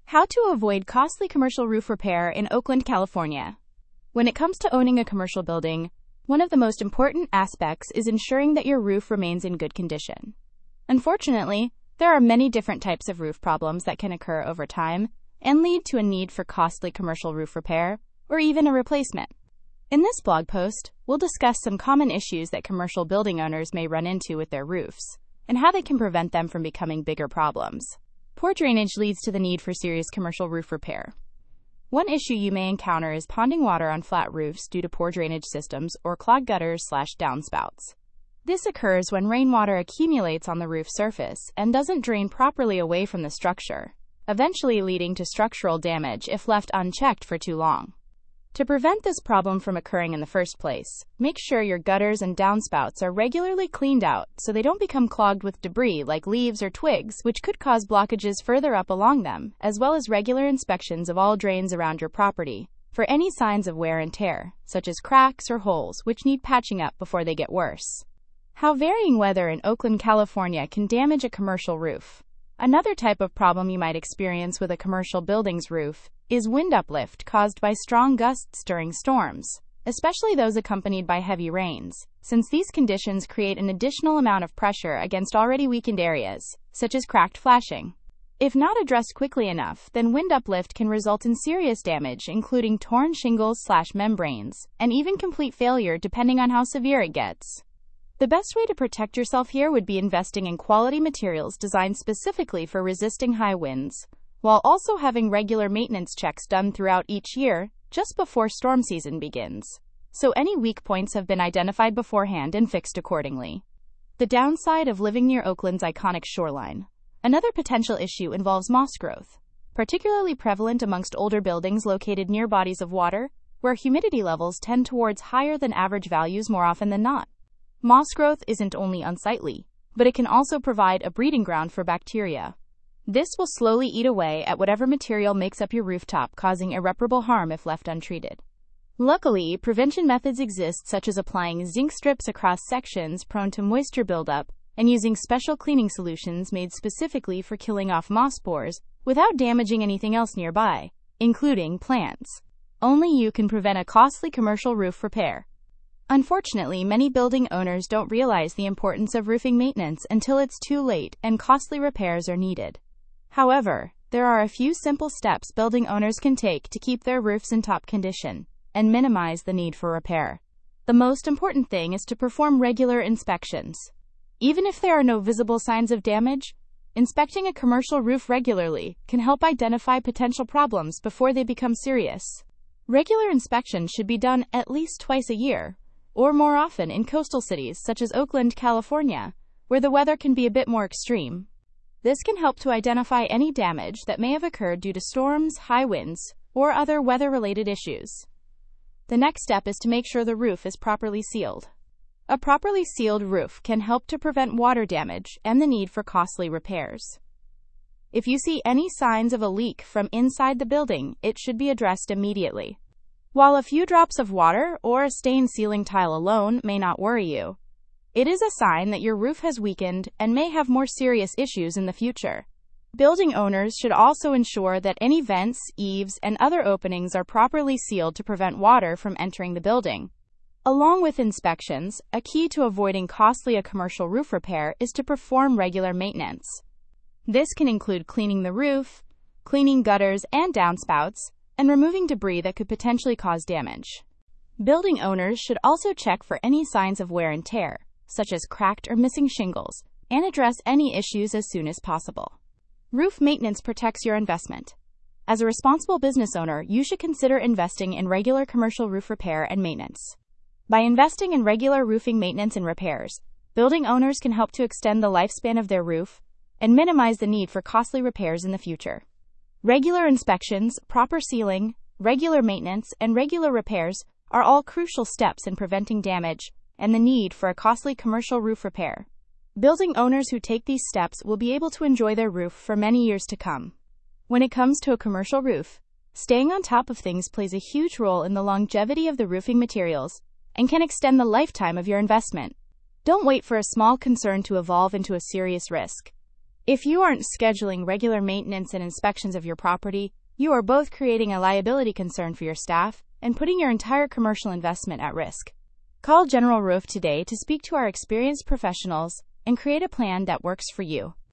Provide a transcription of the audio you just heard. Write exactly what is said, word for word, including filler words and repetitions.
How to avoid costly commercial roof repair in Oakland, California. When it comes to owning a commercial building, one of the most important aspects is ensuring that your roof remains in good condition. Unfortunately, there are many different types of roof problems that can occur over time and lead to a need for costly commercial roof repair or even a replacement. In this blog post, we'll discuss some common issues that commercial building owners may run into with their roofs and how they can prevent them from becoming bigger problems. Poor drainage leads to the need for serious commercial roof repair. One issue you may encounter is ponding water on flat roofs due to poor drainage systems or clogged gutters slash downspouts. This occurs when rainwater accumulates on the roof surface and doesn't drain properly away from the structure, eventually leading to structural damage if left unchecked for too long. To prevent this problem from occurring in the first place, make sure your gutters and downspouts are regularly cleaned out so they don't become clogged with debris like leaves or twigs, which could cause blockages further up along them, as well as regular inspections of all drains around your property for any signs of wear and tear, such as cracks or holes, which need patching up before they get worse. How varying weather in Oakland, California can damage a commercial roof. Another type of problem you might experience with a commercial building's roof is wind uplift caused by strong gusts during storms, especially those accompanied by heavy rains, since these conditions create an additional amount of pressure against already weakened areas, such as cracked flashing. If not addressed quickly enough, then wind uplift can result in serious damage, including torn shingles slash membranes, and even complete failure depending on how severe it gets. The best way to protect yourself here would be investing in quality materials designed specifically for resisting high winds, while also having regular maintenance checks done throughout each year, just before storm season begins, so any weak points have been identified beforehand and fixed accordingly. The downside of living near Oakland's iconic shoreline. Another potential issue involves moss growth, particularly prevalent amongst older buildings located near bodies of water, where humidity levels tend towards higher than average values more often than not. Moss growth isn't only unsightly, but it can also provide a breeding ground for bacteria. This will slowly eat away at whatever material makes up your rooftop, causing irreparable harm if left untreated. Luckily, prevention methods exist, such as applying zinc strips across sections prone to moisture buildup and using special cleaning solutions made specifically for killing off moss spores without damaging anything else nearby, including plants. Only you can prevent a costly commercial roof repair. Unfortunately, many building owners don't realize the importance of roofing maintenance until it's too late and costly repairs are needed. However, there are a few simple steps building owners can take to keep their roofs in top condition and minimize the need for repair. The most important thing is to perform regular inspections. Even if there are no visible signs of damage, inspecting a commercial roof regularly can help identify potential problems before they become serious. Regular inspections should be done at least twice a year, or more often in coastal cities such as Oakland, California, where the weather can be a bit more extreme. This can help to identify any damage that may have occurred due to storms, high winds, or other weather-related issues. The next step is to make sure the roof is properly sealed. A properly sealed roof can help to prevent water damage and the need for costly repairs. If you see any signs of a leak from inside the building, it should be addressed immediately. While a few drops of water or a stained ceiling tile alone may not worry you, it is a sign that your roof has weakened and may have more serious issues in the future. Building owners should also ensure that any vents, eaves, and other openings are properly sealed to prevent water from entering the building. Along with inspections, a key to avoiding costly a commercial roof repair is to perform regular maintenance. This can include cleaning the roof, cleaning gutters and downspouts, and removing debris that could potentially cause damage. Building owners should also check for any signs of wear and tear, such as cracked or missing shingles, and address any issues as soon as possible. Roof maintenance protects your investment. As a responsible business owner, you should consider investing in regular commercial roof repair and maintenance. By investing in regular roofing maintenance and repairs, building owners can help to extend the lifespan of their roof and minimize the need for costly repairs in the future. Regular inspections, proper sealing, regular maintenance, and regular repairs are all crucial steps in preventing damage and the need for a costly commercial roof repair. Building owners who take these steps will be able to enjoy their roof for many years to come. When it comes to a commercial roof, staying on top of things plays a huge role in the longevity of the roofing materials and can extend the lifetime of your investment. Don't wait for a small concern to evolve into a serious risk. If you aren't scheduling regular maintenance and inspections of your property, you are both creating a liability concern for your staff and putting your entire commercial investment at risk. Call General Roof today to speak to our experienced professionals and create a plan that works for you.